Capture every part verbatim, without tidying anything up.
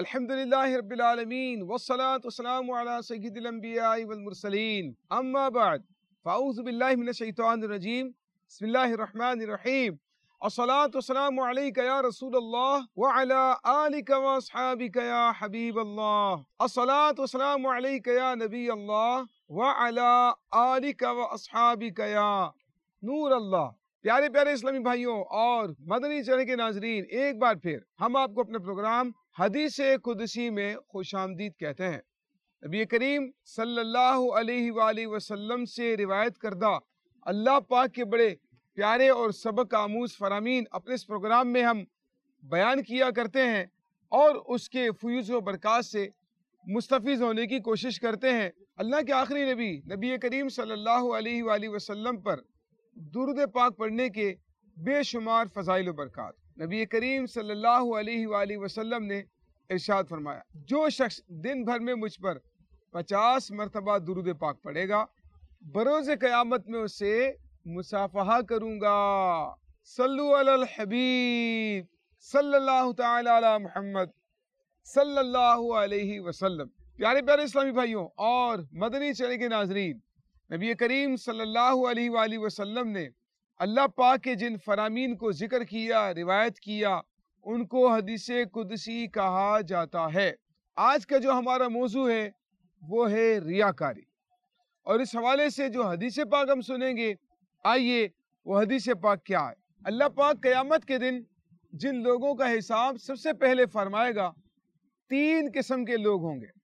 الحمدللہ رب العالمین والصلاة والسلام علی سید الانبیاء والمرسلین اما بعد فاعوذ باللہ من الشیطان الرجیم بسم اللہ الرحمن الرحیم الصلاة والسلام علیک یا رسول اللہ وعلی آلک واصحابک یا حبیب اللہ الصلاة والسلام علیک یا نبی اللہ وعلی آلک واصحابک یا نور اللہ۔ پیارے پیارے اسلامی بھائیوں اور مدنی چینل کے ناظرین، ایک بار پھر ہم آپ کو اپنے پروگرام حدیث قدسی میں خوش آمدید کہتے ہیں۔ نبی کریم صلی اللہ علیہ وآلہ وسلم سے روایت کردہ اللہ پاک کے بڑے پیارے اور سبق آموز فرامین اپنے اس پروگرام میں ہم بیان کیا کرتے ہیں اور اس کے فیوز و برکات سے مستفیض ہونے کی کوشش کرتے ہیں۔ اللہ کے آخری نبی نبی کریم صلی اللہ علیہ وآلہ وسلم پر درود پاک پڑھنے کے بے شمار فضائل و برکات۔ نبی کریم صلی اللہ علیہ وآلہ وسلم نے ارشاد فرمایا، جو شخص دن بھر میں مجھ پر پچاس مرتبہ درود پاک پڑھے گا، بروز قیامت میں اسے مصافحہ کروں گا۔ صلو علی الحبیب صلی اللہ تعالی علی محمد صلی اللہ علیہ وسلم۔ پیارے پیارے اسلامی بھائیوں اور مدنی چینل کے ناظرین، نبی کریم صلی اللہ علیہ وآلہ وسلم نے اللہ پاک کے جن فرامین کو ذکر کیا، روایت کیا، ان کو حدیث قدسی کہا جاتا ہے۔ آج کا جو ہمارا موضوع ہے وہ ہے ریاکاری، اور اس حوالے سے جو حدیث پاک ہم سنیں گے، آئیے وہ حدیث پاک کیا ہے۔ اللہ پاک قیامت کے دن جن لوگوں کا حساب سب سے پہلے فرمائے گا، تین قسم کے لوگ ہوں گے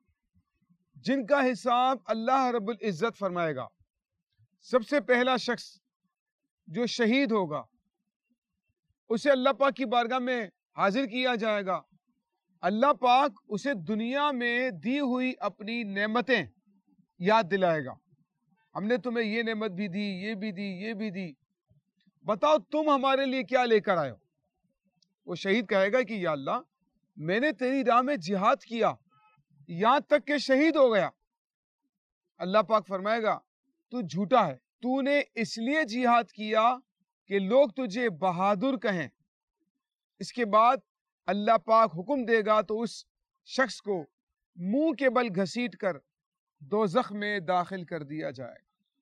جن کا حساب اللہ رب العزت فرمائے گا۔ سب سے پہلا شخص جو شہید ہوگا، اسے اللہ پاک کی بارگاہ میں حاضر کیا جائے گا۔ اللہ پاک اسے دنیا میں دی ہوئی اپنی نعمتیں یاد دلائے گا۔ ہم نے تمہیں یہ نعمت بھی دی، یہ بھی دی، یہ بھی دی، بتاؤ تم ہمارے لیے کیا لے کر آئے ہو؟ وہ شہید کہے گا کہ یا اللہ، میں نے تیری راہ میں جہاد کیا، یہاں تک کہ شہید ہو گیا۔ اللہ پاک فرمائے گا تو جھوٹا ہے، تو نے اس لیے جہاد کیا کہ لوگ تجھے بہادر کہیں۔ اس کے بعد اللہ پاک حکم دے گا تو اس شخص کو منہ کے بل گھسیٹ کر دوزخ میں داخل کر دیا جائے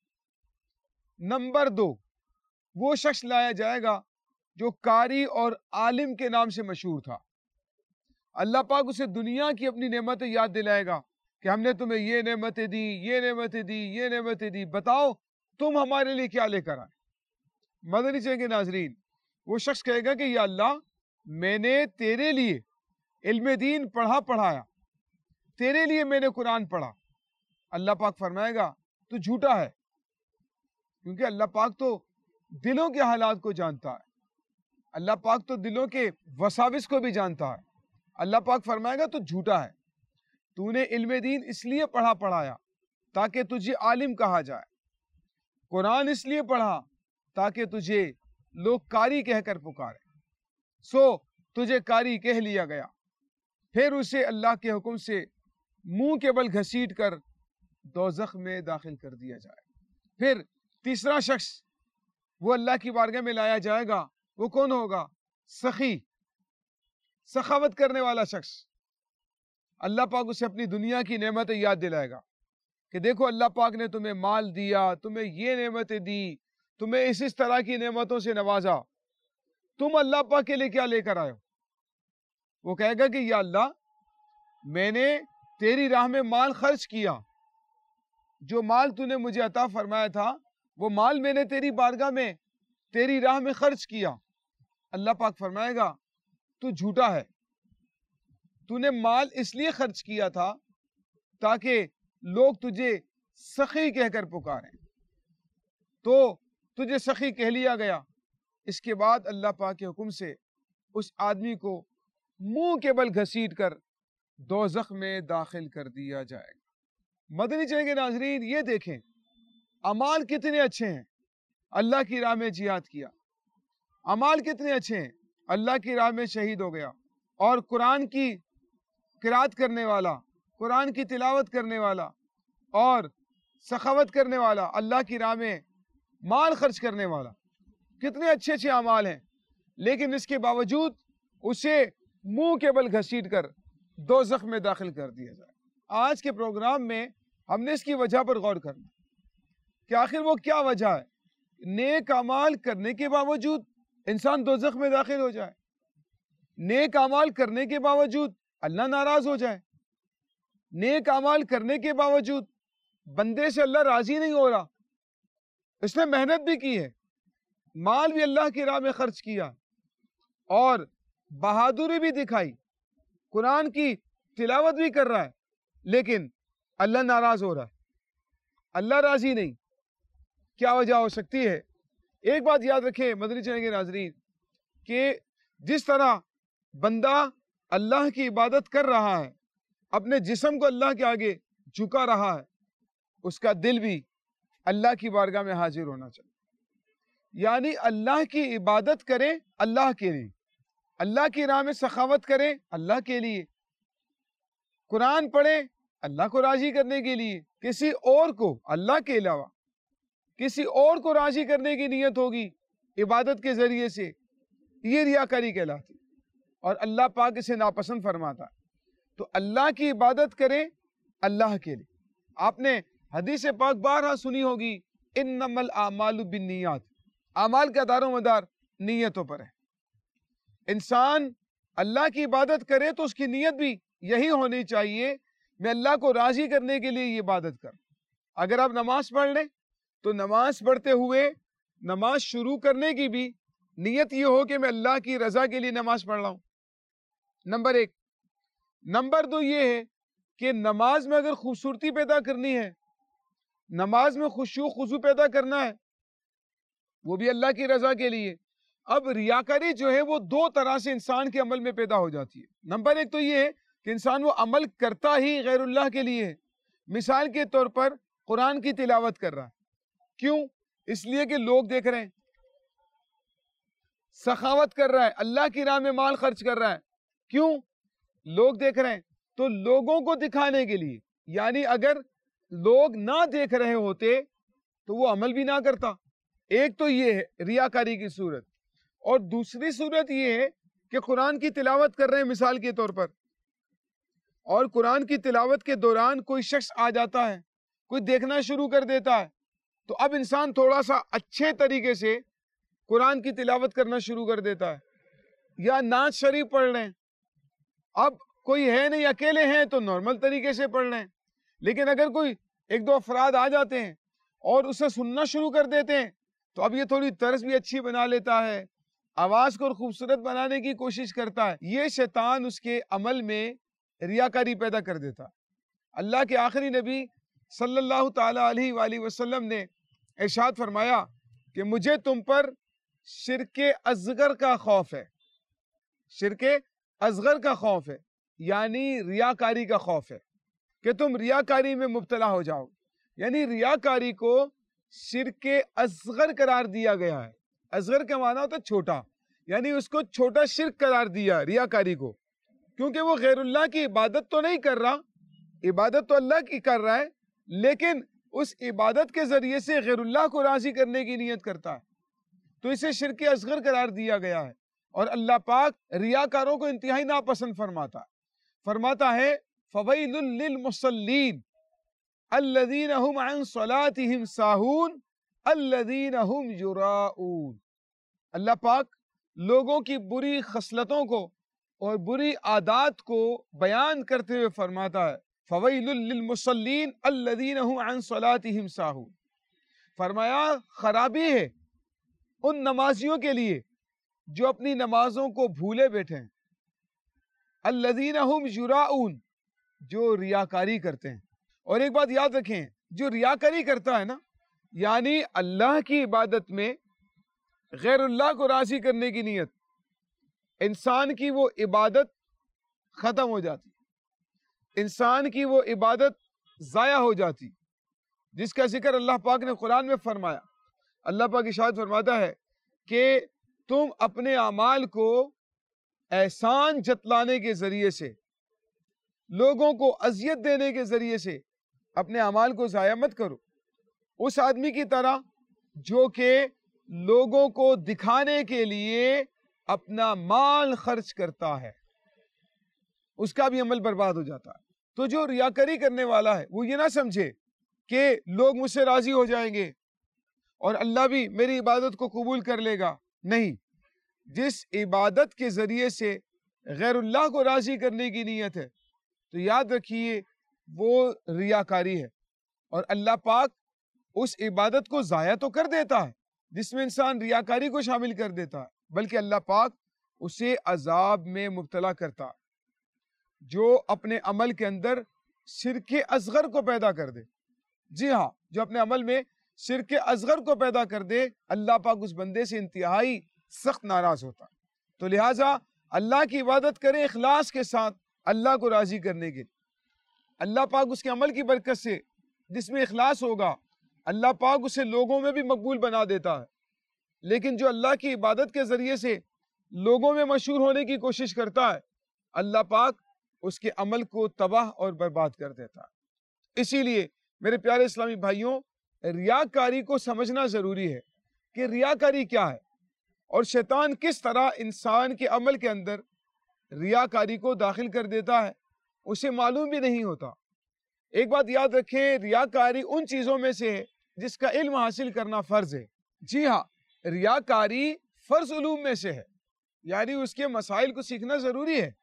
گا۔ نمبر دو، وہ شخص لایا جائے گا جو قاری اور عالم کے نام سے مشہور تھا۔ اللہ پاک اسے دنیا کی اپنی نعمتیں یاد دلائے گا کہ ہم نے تمہیں یہ نعمتیں دی، یہ نعمتیں دی، یہ نعمتیں دی، بتاؤ تم ہمارے لیے کیا لے کر آئے؟ مدنی چینل کے ناظرین، وہ شخص کہے گا کہ یا اللہ، میں نے تیرے لیے علم دین پڑھا پڑھایا، تیرے لیے میں نے قرآن پڑھا۔ اللہ پاک فرمائے گا تو جھوٹا ہے، کیونکہ اللہ پاک تو دلوں کے حالات کو جانتا ہے، اللہ پاک تو دلوں کے وساوس کو بھی جانتا ہے۔ اللہ پاک فرمائے گا تو جھوٹا ہے، تو نے علم دین اس لیے پڑھا پڑھایا تاکہ تجھے عالم کہا جائے، قرآن اس لیے پڑھا تاکہ تجھے لوگ قاری کہہ کر پکارے، سو تجھے قاری کہہ لیا گیا۔ پھر اسے اللہ کے حکم سے منہ کے بل گھسیٹ کر دوزخ میں داخل کر دیا جائے۔ پھر تیسرا شخص وہ اللہ کی بارگاہ میں لایا جائے گا، وہ کون ہوگا؟ سخی، سخاوت کرنے والا شخص۔ اللہ پاک اسے اپنی دنیا کی نعمتیں یاد دلائے گا کہ دیکھو اللہ پاک نے تمہیں مال دیا، تمہیں یہ نعمتیں دی، تمہیں اس اس طرح کی نعمتوں سے نوازا، تم اللہ پاک کے لیے کیا لے کر آئے ہو؟ وہ کہے گا کہ یا اللہ، میں نے تیری راہ میں مال خرچ کیا، جو مال تو نے مجھے عطا فرمایا تھا وہ مال میں نے تیری بارگاہ میں تیری راہ میں خرچ کیا۔ اللہ پاک فرمائے گا تو جھوٹا ہے، تو نے مال اس لیے خرچ کیا تھا تاکہ لوگ تجھے سخی کہہ کر پکاریں، تو تجھے سخی کہہ لیا گیا۔ اس کے بعد اللہ پاک کے حکم سے اس آدمی کو منہ کے بل گھسیٹ کر دوزخ میں داخل کر دیا جائے گا۔ مدنی چینل کے ناظرین، یہ دیکھیں اعمال کتنے اچھے ہیں، اللہ کی راہ میں جہاد کیا، اعمال کتنے اچھے ہیں، اللہ کی راہ میں شہید ہو گیا، اور قرآن کی قرات کرنے والا، قرآن کی تلاوت کرنے والا اور سخاوت کرنے والا، اللہ کی راہ میں مال خرچ کرنے والا، کتنے اچھے اچھے اعمال ہیں، لیکن اس کے باوجود اسے منہ کے بل گھسیٹ کر دوزخ میں داخل کر دیا جائے۔ آج کے پروگرام میں ہم نے اس کی وجہ پر غور کرنا کہ آخر وہ کیا وجہ ہے نیک اعمال کرنے کے باوجود انسان دوزخ میں داخل ہو جائے، نیک اعمال کرنے کے باوجود اللہ ناراض ہو جائے، نیک اعمال کرنے کے باوجود بندے سے اللہ راضی نہیں ہو رہا، اس نے محنت بھی کی ہے، مال بھی اللہ کی راہ میں خرچ کیا اور بہادری بھی دکھائی، قرآن کی تلاوت بھی کر رہا ہے، لیکن اللہ ناراض ہو رہا ہے، اللہ راضی نہیں۔ کیا وجہ ہو سکتی ہے؟ ایک بات یاد رکھیں مدنی چینل کے ناظرین کہ جس طرح بندہ اللہ کی عبادت کر رہا ہے، اپنے جسم کو اللہ کے آگے جھکا رہا ہے، اس کا دل بھی اللہ کی بارگاہ میں حاضر ہونا چاہیے۔ یعنی اللہ کی عبادت کریں اللہ کے لیے، اللہ کی راہ میں سخاوت کریں اللہ کے لیے، قرآن پڑھیں اللہ کو راضی کرنے کے لیے، کسی اور کو اللہ کے علاوہ کسی اور کو راضی کرنے کی نیت ہوگی عبادت کے ذریعے سے، یہ ریاکاری کہلاتی اور اللہ پاک اسے ناپسند فرماتا ہے۔ تو اللہ کی عبادت کریں اللہ کے لیے۔ آپ نے حدیث پاک بارہا سنی ہوگی، انما الاعمال بالنیات، اعمال کا دار و مدار نیتوں پر ہے۔ انسان اللہ کی عبادت کرے تو اس کی نیت بھی یہی ہونی چاہیے، میں اللہ کو راضی کرنے کے لیے یہ عبادت کر۔ اگر آپ نماز پڑھ لیں تو نماز پڑھتے ہوئے نماز شروع کرنے کی بھی نیت یہ ہو کہ میں اللہ کی رضا کے لیے نماز پڑھ رہا ہوں، نمبر ایک۔ نمبر دو یہ ہے کہ نماز میں اگر خوبصورتی پیدا کرنی ہے، نماز میں خشوع خضوع پیدا کرنا ہے، وہ بھی اللہ کی رضا کے لیے۔ اب ریاکاری جو ہے وہ دو طرح سے انسان کے عمل میں پیدا ہو جاتی ہے۔ نمبر ایک تو یہ ہے کہ انسان وہ عمل کرتا ہی غیر اللہ کے لیے ہے۔ مثال کے طور پر قرآن کی تلاوت کر رہا ہے، کیوں؟ اس لیے کہ لوگ دیکھ رہے ہیں۔ سخاوت کر رہا ہے، اللہ کی راہ میں مال خرچ کر رہا ہے، کیوں؟ لوگ دیکھ رہے ہیں، تو لوگوں کو دکھانے کے لیے۔ یعنی اگر لوگ نہ دیکھ رہے ہوتے تو وہ عمل بھی نہ کرتا۔ ایک تو یہ ہے ریاکاری کی صورت، اور دوسری صورت یہ ہے کہ قرآن کی تلاوت کر رہے ہیں مثال کے طور پر، اور قرآن کی تلاوت کے دوران کوئی شخص آ جاتا ہے، کوئی دیکھنا شروع کر دیتا ہے، تو اب انسان تھوڑا سا اچھے طریقے سے قرآن کی تلاوت کرنا شروع کر دیتا ہے، یا نعت شریف پڑھ رہے ہیں۔ اب کوئی ہے نہیں، اکیلے ہیں تو نارمل طریقے سے پڑھ رہے ہیں، لیکن اگر کوئی ایک دو افراد آ جاتے ہیں اور اسے سننا شروع کر دیتے ہیں تو اب یہ تھوڑی طرز بھی اچھی بنا لیتا ہے، آواز کو خوبصورت بنانے کی کوشش کرتا ہے۔ یہ شیطان اس کے عمل میں ریاکاری پیدا کر دیتا ہے۔ اللہ کے آخری نبی صلی اللہ تعالی علیہ وآلہ وسلم نے ارشاد فرمایا کہ مجھے تم پر شرک اصغر کا خوف ہے، شرک اصغر کا خوف ہے، یعنی ریاکاری کا خوف ہے کہ تم ریاکاری میں مبتلا ہو جاؤ۔ یعنی ریاکاری کو شرک اصغر قرار دیا گیا ہے۔ اصغر کا معنی ہوتا ہے چھوٹا، یعنی اس کو چھوٹا شرک قرار دیا ریاکاری کو، کیونکہ وہ غیر اللہ کی عبادت تو نہیں کر رہا، عبادت تو اللہ کی کر رہا ہے، لیکن اس عبادت کے ذریعے سے غیر اللہ کو راضی کرنے کی نیت کرتا ہے، تو اسے شرک اصغر قرار دیا گیا ہے۔ اور اللہ پاک ریاکاروں کو انتہائی ناپسند فرماتا ہے، فرماتا ہے فویل للمصلین الذین هم عن صلاتهم ساہون الذین هم یراؤون۔ اللہ پاک لوگوں کی بری خصلتوں کو اور بری عادات کو بیان کرتے ہوئے فرماتا ہے فویل للمصلین الذین هم عن صلاتهم ساہون، فرمایا خرابی ہے ان نمازیوں کے لیے جو اپنی نمازوں کو بھولے بیٹھے ہیں، الذین هم یراؤون، جو ریاکاری کرتے ہیں۔ اور ایک بات یاد رکھیں، جو ریاکاری کرتا ہے نا، یعنی اللہ کی عبادت میں غیر اللہ کو راضی کرنے کی نیت، انسان کی وہ عبادت ختم ہو جاتی، انسان کی وہ عبادت ضائع ہو جاتی، جس کا ذکر اللہ پاک نے قرآن میں فرمایا۔ اللہ پاک ارشاد فرماتا ہے کہ تم اپنے اعمال کو احسان جتلانے کے ذریعے سے، لوگوں کو اذیت دینے کے ذریعے سے اپنے اعمال کو ضائع مت کرو۔ اس آدمی کی طرح جو کہ لوگوں کو دکھانے کے لیے اپنا مال خرچ کرتا ہے، اس کا بھی عمل برباد ہو جاتا ہے۔ تو جو ریاکاری کرنے والا ہے وہ یہ نہ سمجھے کہ لوگ مجھ سے راضی ہو جائیں گے اور اللہ بھی میری عبادت کو قبول کر لے گا، نہیں، جس عبادت کے ذریعے سے غیر اللہ کو راضی کرنے کی نیت ہے تو یاد رکھیے وہ ریاکاری ہے، اور اللہ پاک اس عبادت کو ضائع تو کر دیتا ہے جس میں انسان ریاکاری کو شامل کر دیتا ہے، بلکہ اللہ پاک اسے عذاب میں مبتلا کرتا ہے جو اپنے عمل کے اندر شرک اصغر کو پیدا کر دے۔ جی ہاں، جو اپنے عمل میں شرک اصغر کو پیدا کر دے اللہ پاک اس بندے سے انتہائی سخت ناراض ہوتا ہے۔ تو لہٰذا اللہ کی عبادت کریں اخلاص کے ساتھ اللہ کو راضی کرنے کے لیے۔ اللہ پاک اس کے عمل کی برکت سے جس میں اخلاص ہوگا اللہ پاک اسے لوگوں میں بھی مقبول بنا دیتا ہے، لیکن جو اللہ کی عبادت کے ذریعے سے لوگوں میں مشہور ہونے کی کوشش کرتا ہے اللہ پاک اس کے عمل کو تباہ اور برباد کر دیتا ہے۔ اسی لیے میرے پیارے اسلامی بھائیوں، ریاکاری کو سمجھنا ضروری ہے کہ ریاکاری کیا ہے اور شیطان کس طرح انسان کے عمل کے اندر ریاکاری کو داخل کر دیتا ہے، اسے معلوم بھی نہیں ہوتا۔ ایک بات یاد رکھیں، ریاکاری ان چیزوں میں سے ہے جس کا علم حاصل کرنا فرض ہے۔ جی ہاں، ریاکاری فرض علوم میں سے ہے، یعنی اس کے مسائل کو سیکھنا ضروری ہے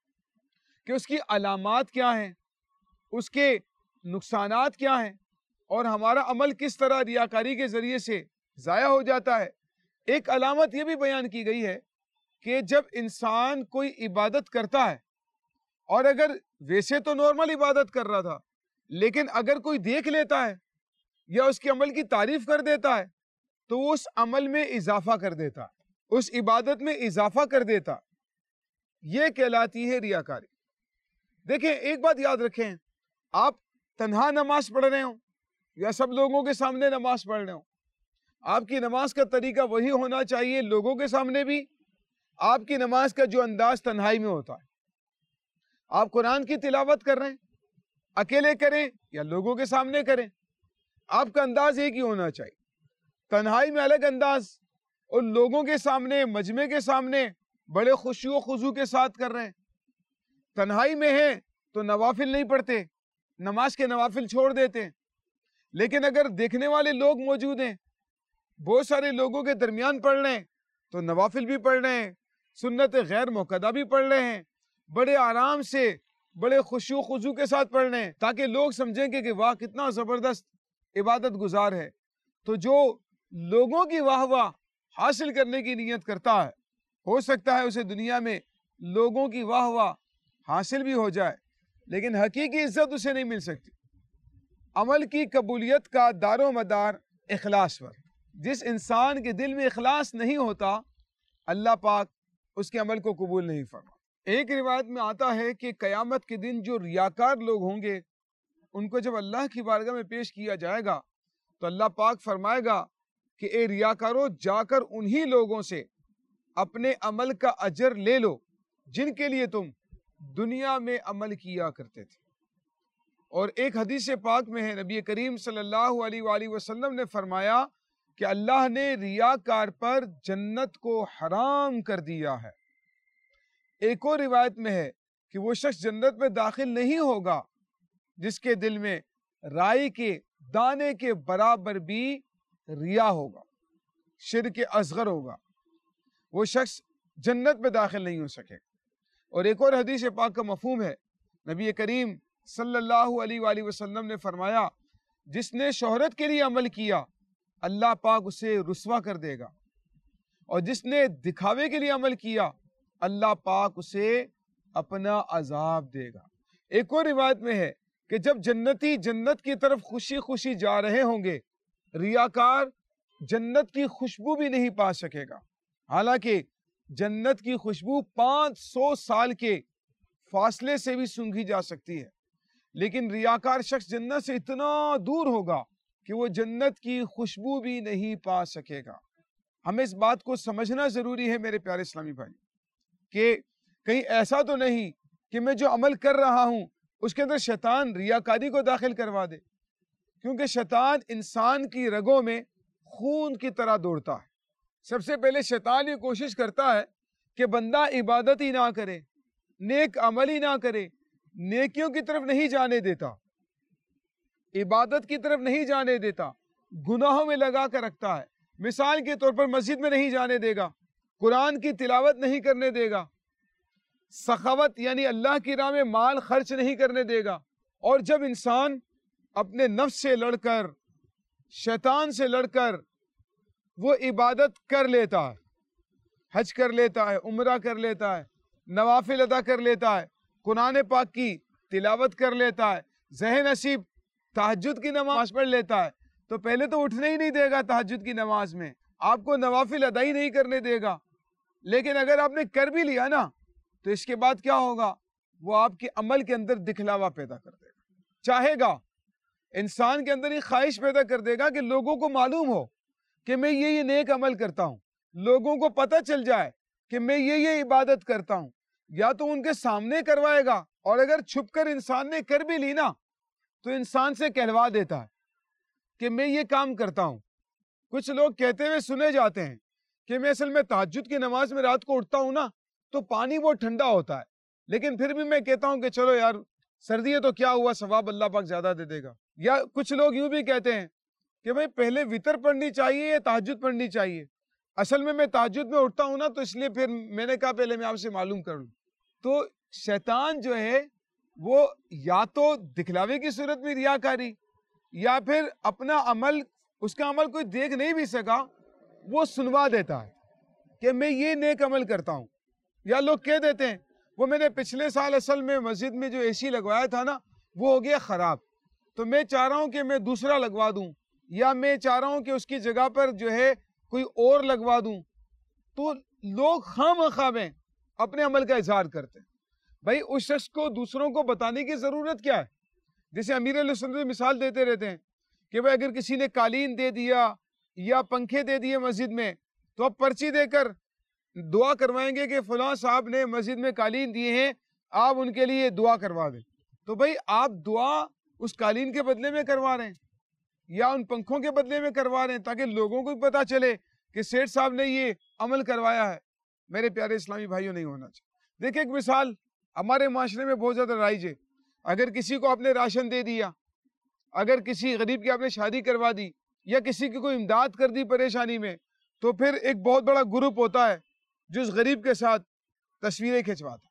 کہ اس کی علامات کیا ہیں، اس کے نقصانات کیا ہیں، اور ہمارا عمل کس طرح ریاکاری کے ذریعے سے ضائع ہو جاتا ہے۔ ایک علامت یہ بھی بیان کی گئی ہے کہ جب انسان کوئی عبادت کرتا ہے اور اگر ویسے تو نارمل عبادت کر رہا تھا لیکن اگر کوئی دیکھ لیتا ہے یا اس کے عمل کی تعریف کر دیتا ہے تو وہ اس عمل میں اضافہ کر دیتا ہے، اس عبادت میں اضافہ کر دیتا ہے، یہ کہلاتی ہے ریاکاری۔ دیکھیں ایک بات یاد رکھیں، آپ تنہا نماز پڑھ رہے ہوں یا سب لوگوں کے سامنے نماز پڑھ رہے ہوں، آپ کی نماز کا طریقہ وہی ہونا چاہیے لوگوں کے سامنے بھی۔ آپ کی نماز کا جو انداز تنہائی میں ہوتا ہے، آپ قرآن کی تلاوت کر رہے ہیں، اکیلے کریں یا لوگوں کے سامنے کریں، آپ کا انداز ایک ہی ہونا چاہیے۔ تنہائی میں الگ انداز اور لوگوں کے سامنے، مجمع کے سامنے بڑے خشوع و خضوع کے ساتھ کر رہے ہیں۔ تنہائی میں ہیں تو نوافل نہیں پڑھتے، نماز کے نوافل چھوڑ دیتے ہیں، لیکن اگر دیکھنے والے لوگ موجود ہیں، بہت سارے لوگوں کے درمیان پڑھ رہے ہیں تو نوافل بھی پڑھ رہے ہیں، سنت غیر موقدہ بھی پڑھ رہے ہیں، بڑے آرام سے، بڑے خشوع و خضوع کے ساتھ پڑھ رہے ہیں تاکہ لوگ سمجھیں کہ کہ واہ کتنا زبردست عبادت گزار ہے۔ تو جو لوگوں کی واہ واہ حاصل کرنے کی نیت کرتا ہے، ہو سکتا ہے اسے دنیا میں لوگوں کی واہ واہ حاصل بھی ہو جائے لیکن حقیقی عزت اسے نہیں مل سکتی۔ عمل کی قبولیت کا دار و مدار اخلاص پر، جس انسان کے دل میں اخلاص نہیں ہوتا اللہ پاک اس کے عمل کو قبول نہیں فرما۔ ایک روایت میں آتا ہے کہ قیامت کے دن جو ریاکار لوگ ہوں گے ان کو جب اللہ کی بارگاہ میں پیش کیا جائے گا تو اللہ پاک فرمائے گا کہ اے ریاکارو، جا کر انہی لوگوں سے اپنے عمل کا اجر لے لو جن کے لیے تم دنیا میں عمل کیا کرتے تھے۔ اور ایک حدیث پاک میں ہے، نبی کریم صلی اللہ علیہ وآلہ وسلم نے فرمایا کہ اللہ نے ریاکار پر جنت کو حرام کر دیا ہے۔ ایک اور روایت میں ہے کہ وہ شخص جنت میں داخل نہیں ہوگا جس کے دل میں رائی کے دانے کے برابر بھی ریا ہوگا، شرک اصغر ہوگا، وہ شخص جنت میں داخل نہیں ہو سکے۔ اور ایک اور حدیث پاک کا مفہوم ہے، نبی کریم صلی اللہ علیہ وآلہ وسلم نے فرمایا جس نے شہرت کے لیے عمل کیا اللہ پاک اسے رسوا کر دے گا، اور جس نے دکھاوے کے لیے عمل کیا اللہ پاک اسے اپنا عذاب دے گا۔ ایک اور روایت میں ہے کہ جب جنتی جنت کی طرف خوشی خوشی جا رہے ہوں گے ریاکار جنت کی خوشبو بھی نہیں پا سکے گا، حالانکہ جنت کی خوشبو پانچ سو سال کے فاصلے سے بھی سونگھی جا سکتی ہے، لیکن ریاکار شخص جنت سے اتنا دور ہوگا کہ وہ جنت کی خوشبو بھی نہیں پا سکے گا۔ ہمیں اس بات کو سمجھنا ضروری ہے میرے پیارے اسلامی بھائی کہ کہیں ایسا تو نہیں کہ میں جو عمل کر رہا ہوں اس کے اندر شیطان ریاکاری کو داخل کروا دے، کیونکہ شیطان انسان کی رگوں میں خون کی طرح دوڑتا ہے۔ سب سے پہلے شیطان یہ کوشش کرتا ہے کہ بندہ عبادت ہی نہ کرے، نیک عمل ہی نہ کرے، نیکیوں کی طرف نہیں جانے دیتا، عبادت کی طرف نہیں جانے دیتا، گناہوں میں لگا کر رکھتا ہے، مثال کے طور پر مسجد میں نہیں جانے دے گا، قرآن کی تلاوت نہیں کرنے دے گا، سخاوت یعنی اللہ کی راہ میں مال خرچ نہیں کرنے دے گا، اور جب انسان اپنے نفس سے لڑ کر، شیطان سے لڑ کر وہ عبادت کر لیتا ہے، حج کر لیتا ہے، عمرہ کر لیتا ہے، نوافل ادا کر لیتا ہے، قرآن پاک کی تلاوت کر لیتا ہے، ذہن نصیب تہجد کی نماز پڑھ لیتا ہے، تو پہلے تو اٹھنے ہی نہیں دے گا تہجد کی نماز میں، آپ کو نوافل ادا ہی نہیں کرنے دے گا۔ لیکن اگر آپ نے کر بھی لیا نا تو اس کے بعد کیا ہوگا؟ وہ آپ کے عمل کے اندر دکھلاوا پیدا کر دے گا، چاہے گا انسان کے اندر یہ خواہش پیدا کر دے گا کہ لوگوں کو معلوم ہو کہ میں یہ یہ نیک عمل کرتا ہوں، لوگوں کو پتہ چل جائے کہ میں یہ یہ عبادت کرتا ہوں، یا تو ان کے سامنے کروائے گا، اور اگر چھپ کر انسان نے کر بھی لی نا تو انسان سے کہلوا دیتا ہے کہ میں یہ کام کرتا ہوں۔ کچھ لوگ کہتے ہوئے سنے جاتے ہیں کہ میں اصل میں تہجد کی نماز میں رات کو اٹھتا ہوں نا تو پانی بہت ٹھنڈا ہوتا ہے، لیکن پھر بھی میں کہتا ہوں کہ چلو یار سردی ہے تو کیا ہوا، ثواب اللہ پاک زیادہ دے دے گا۔ یا کچھ لوگ یوں بھی کہتے ہیں کہ بھئی پہلے وتر پڑھنی چاہیے یا تہجد پڑھنی چاہیے، اصل میں میں تہجد میں اٹھتا ہوں نا تو اس لیے پھر میں نے کہا پہلے میں آپ سے معلوم کر لوں۔ تو شیطان جو ہے وہ یا تو دکھلاوے کی صورت میں ریاکاری، یا پھر اپنا عمل، اس کا عمل کوئی دیکھ نہیں بھی سکا، وہ سنوا دیتا ہے کہ میں یہ نیک عمل کرتا ہوں۔ یا لوگ کہہ دیتے ہیں وہ میں نے پچھلے سال اصل میں مسجد میں جو اے سی لگوایا تھا نا وہ ہو گیا خراب، تو میں چاہ رہا ہوں کہ میں دوسرا لگوا دوں، یا میں چاہ رہا ہوں کہ اس کی جگہ پر جو ہے کوئی اور لگوا دوں۔ تو لوگ خواہ مخواہ میں اپنے عمل کا اظہار کرتے ہیں۔ بھائی اس شخص کو دوسروں کو بتانے کی ضرورت کیا ہے؟ جیسے امیر علیہ السلام مثال دیتے رہتے ہیں کہ بھائی اگر کسی نے قالین دے دیا یا پنکھے دے دیے مسجد میں تو اب پرچی دے کر دعا کروائیں گے کہ فلاں صاحب نے مسجد میں قالین دیے ہیں، آپ ان کے لیے دعا کروا دیں۔ تو بھائی آپ دعا اس قالین کے بدلے میں کروا رہے ہیں یا ان پنکھوں کے بدلے میں کروا رہے ہیں تاکہ لوگوں کو بھی پتا چلے کہ سیٹھ صاحب نے یہ عمل کروایا ہے؟ میرے پیارے اسلامی بھائیوں نہیں ہونا چاہیے۔ دیکھیں ایک مثال ہمارے معاشرے میں بہت زیادہ رائج ہے، اگر کسی کو آپ نے راشن دے دیا، اگر کسی غریب کی آپ نے شادی کروا دی، یا کسی کی کوئی امداد کر دی پریشانی میں، تو پھر ایک بہت بڑا گروپ ہوتا ہے جو اس غریب کے ساتھ تصویریں کھنچواتا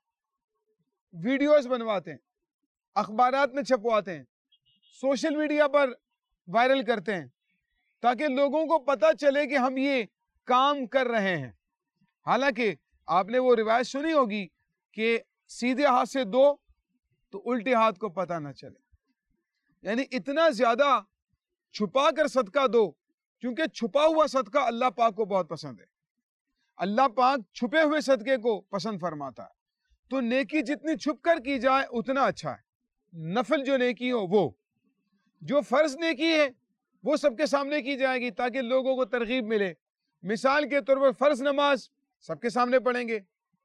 ہے، ویڈیوز بنواتے ہیں، اخبارات میں چھپواتے ہیں، سوشل میڈیا پر وائرل کرتے ہیں تاکہ لوگوں کو پتہ چلے کہ ہم یہ کام کر رہے ہیں۔ حالانکہ آپ نے وہ روایت سنی ہوگی کہ سیدھے ہاتھ سے دو تو الٹے ہاتھ کو پتہ نہ چلے، یعنی اتنا زیادہ چھپا کر صدقہ دو، کیونکہ چھپا ہوا صدقہ اللہ پاک کو بہت پسند ہے۔ اللہ پاک چھپے ہوئے صدقے کو پسند فرماتا ہے، تو نیکی جتنی چھپ کر کی جائے اتنا اچھا ہے۔ نفل جو نیکی ہو، وہ جو فرض نیکی ہے وہ سب کے سامنے کی جائے گی تاکہ لوگوں کو ترغیب ملے۔ مثال کے طور پر فرض نماز سب کے سامنے پڑھیں گے،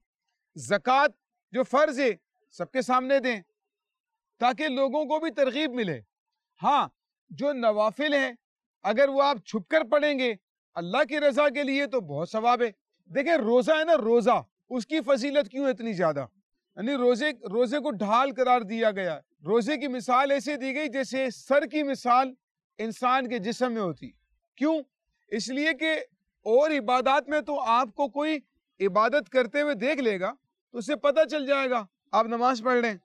زکوٰۃ جو فرض ہے سب کے سامنے دیں تاکہ لوگوں کو بھی ترغیب ملے۔ ہاں جو نوافل ہیں اگر وہ آپ چھپ کر پڑھیں گے اللہ کی رضا کے لیے تو بہت ثواب ہے۔ دیکھیں روزہ ہے نا، روزہ اس کی فضیلت کیوں اتنی زیادہ؟ یعنی روزے روزے کو ڈھال قرار دیا گیا ہے۔ روزے کی مثال ایسے دی گئی جیسے سر کی مثال انسان کے جسم میں ہوتی۔ کیوں؟ اس لیے کہ اور عبادات میں تو آپ کو کوئی عبادت کرتے ہوئے دیکھ لے گا تو اسے پتہ چل جائے گا آپ نماز پڑھ رہے ہیں،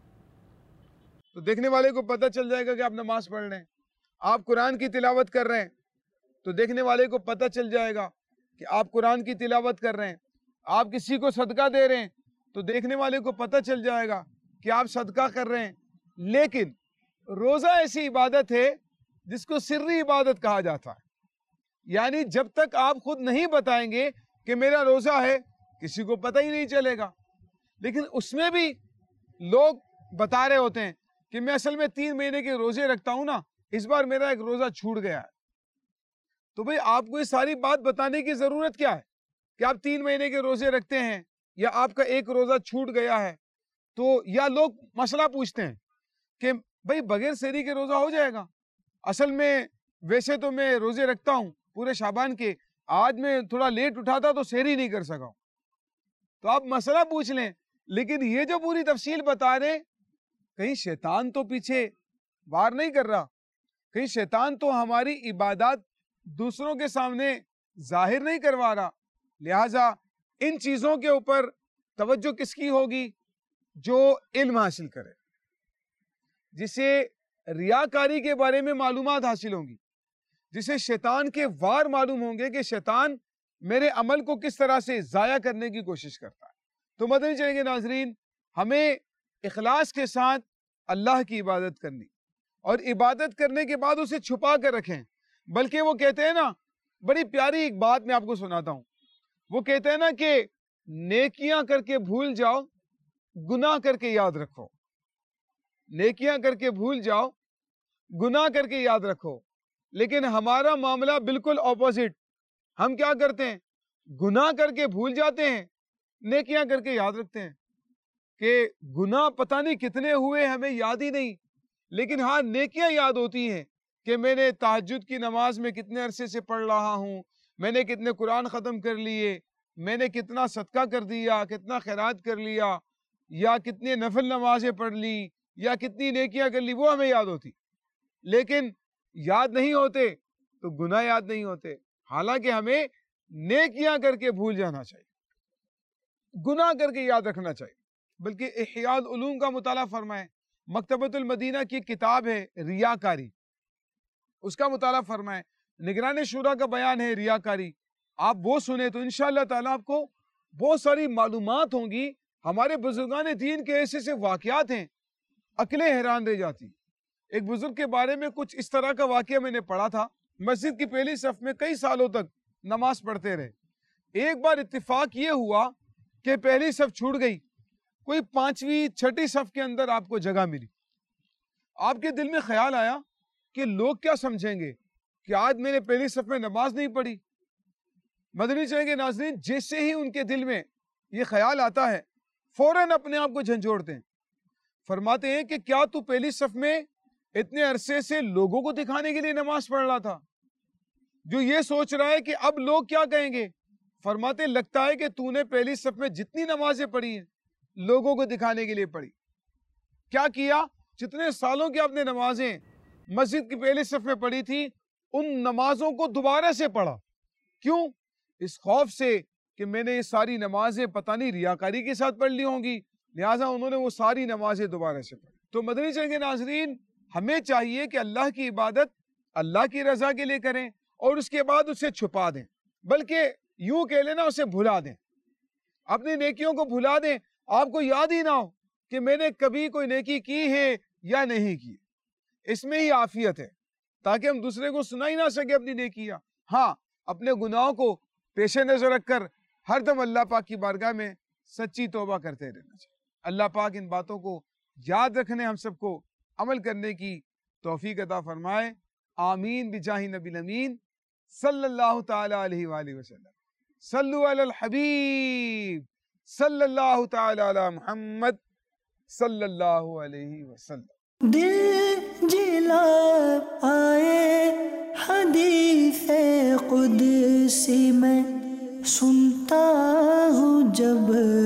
تو دیکھنے والے کو پتہ چل جائے گا کہ آپ نماز پڑھ رہے ہیں۔ آپ قرآن کی تلاوت کر رہے ہیں تو دیکھنے والے کو پتہ چل جائے گا کہ آپ قرآن کی تلاوت کر رہے ہیں۔ آپ کسی کو صدقہ دے رہے ہیں تو دیکھنے والے کو پتہ چل جائے گا کہ آپ صدقہ کر رہے ہیں۔ لیکن روزہ ایسی عبادت ہے جس کو سری عبادت کہا جاتا ہے، یعنی جب تک آپ خود نہیں بتائیں گے کہ میرا روزہ ہے کسی کو پتہ ہی نہیں چلے گا۔ لیکن اس میں بھی لوگ بتا رہے ہوتے ہیں کہ میں اصل میں تین مہینے کے روزے رکھتا ہوں نا، اس بار میرا ایک روزہ چھوٹ گیا ہے۔ تو بھئی آپ کو یہ ساری بات بتانے کی ضرورت کیا ہے کہ آپ تین مہینے کے روزے رکھتے ہیں یا آپ کا ایک روزہ چھوٹ گیا ہے؟ تو یا لوگ مسئلہ پوچھتے ہیں کہ بھئی بغیر سحری کے روزہ ہو جائے گا؟ اصل میں ویسے تو میں روزے رکھتا ہوں پورے شعبان کے، آج میں تھوڑا لیٹ اٹھا تھا تو سحری نہیں کر سکا ہوں۔ تو آپ مسئلہ پوچھ لیں لیکن یہ جو پوری تفصیل بتا رہے، کہیں شیطان تو پیچھے وار نہیں کر رہا، کہیں شیطان تو ہماری عبادات دوسروں کے سامنے ظاہر نہیں کروا رہا. لہذا ان چیزوں کے اوپر توجہ کس کی ہوگی؟ جو علم حاصل کرے، جسے ریاکاری کے بارے میں معلومات حاصل ہوں گی، جسے شیطان کے وار معلوم ہوں گے کہ شیطان میرے عمل کو کس طرح سے ضائع کرنے کی کوشش کرتا ہے. تو مدنی چینل کے ناظرین، ہمیں اخلاص کے ساتھ اللہ کی عبادت کرنی، اور عبادت کرنے کے بعد اسے چھپا کر رکھیں. بلکہ وہ کہتے ہیں نا، بڑی پیاری ایک بات میں آپ کو سناتا ہوں. وہ کہتے ہیں نا کہ نیکیاں کر کے بھول جاؤ، گناہ کر کے یاد رکھو. نیکیاں کر کے بھول جاؤ، گناہ کر کے یاد رکھو. لیکن ہمارا معاملہ بالکل اپوزٹ. ہم کیا کرتے ہیں؟ گناہ کر کے بھول جاتے ہیں، نیکیاں کر کے یاد رکھتے ہیں. کہ گناہ پتہ نہیں کتنے ہوئے ہمیں یاد ہی نہیں، لیکن ہاں نیکیاں یاد ہوتی ہیں کہ میں نے تہجد کی نماز میں کتنے عرصے سے پڑھ رہا ہوں، میں نے کتنے قرآن ختم کر لیے، میں نے کتنا صدقہ کر دیا، کتنا خیرات کر لیا، یا کتنے نفل نمازیں پڑھ لی، یا کتنی نیکیاں کر لی. وہ ہمیں یاد ہوتی. لیکن یاد نہیں ہوتے تو گناہ یاد نہیں ہوتے. حالانکہ ہمیں نیکیاں کر کے بھول جانا چاہیے، گناہ کر کے یاد رکھنا چاہیے. بلکہ احیاء العلوم کا مطالعہ فرمائیں، مکتبۃ المدینہ کی کتاب ہے ریاکاری، اس کا مطالعہ فرمائیں. نگران شورا کا بیان ہے ریاکاری، آپ وہ سنیں تو انشاءاللہ تعالیٰ آپ کو بہت ساری معلومات ہوں گی. ہمارے بزرگان دین کے ایسے ایسے واقعات ہیں، عقلیں حیران رہ جاتی. ایک بزرگ کے بارے میں کچھ اس طرح کا واقعہ میں نے پڑھا تھا. مسجد کی پہلی صف میں کئی سالوں تک نماز پڑھتے رہے. ایک بار اتفاق یہ ہوا کہ پہلی صف چھوٹ گئی، کوئی پانچویں چھٹی صف کے اندر آپ کو جگہ ملی. آپ کے دل میں خیال آیا کہ لوگ کیا سمجھیں گے کہ آج میں نے پہلی صف میں نماز نہیں پڑھی. مدنی چینل کے ناظرین، جیسے ہی ان کے دل میں یہ خیال آتا ہے، فوراً اپنے آپ کو جھنجھوڑتے ہیں. فرماتے ہیں کہ کیا تو پہلی صف میں اتنے عرصے سے لوگوں کو دکھانے کے لیے نماز پڑھ رہا تھا، جو یہ سوچ رہا ہے کہ اب لوگ کیا کہیں گے؟ فرماتے لگتا ہے کہ تو نے پہلی صف میں جتنی نمازیں پڑھی ہیں لوگوں کو دکھانے کے لیے پڑھی. کیا کیا؟ جتنے سالوں کی آپ نے نمازیں مسجد کی پہلی صف میں پڑھی تھی، ان نمازوں کو دوبارہ سے پڑھا. کیوں؟ اس خوف سے کہ میں نے یہ ساری نمازیں پتہ نہیں ریاکاری کے ساتھ پڑھ لی ہوں گی، لہٰذا انہوں نے وہ ساری نمازیں دوبارہ سے پڑھی. تو مدنی چینل کے ناظرین، ہمیں چاہیے کہ اللہ کی عبادت اللہ کی رضا کے لیے کریں، اور اس کے بعد اسے چھپا دیں، بلکہ یوں کہہ لینا اسے بھلا دیں، اپنی نیکیوں کو بھلا دیں. آپ کو یاد ہی نہ ہو کہ میں نے کبھی کوئی نیکی کی ہے یا نہیں کی. اس میں ہی عافیت ہے، تاکہ ہم دوسرے کو سنا ہی نہ سکے اپنی نیکیاں. ہاں، اپنے گناہوں کو پیش نظر رکھ کر ہر دم اللہ پاک کی بارگاہ میں سچی توبہ کرتے رہنا چاہیے. اللہ پاک ان باتوں کو یاد رکھنے، ہم سب کو عمل کرنے کی توفیق عطا فرمائے. آمین بجاہ نبی الامین صلی اللہ تعالی علیہ وآلہ وسلم. صلو علی الحبیب صلی اللہ تعالی علی محمد صلی اللہ علیہ وسلم. دل جلا آئے حدیث قدسی میں سنتا ہوں جب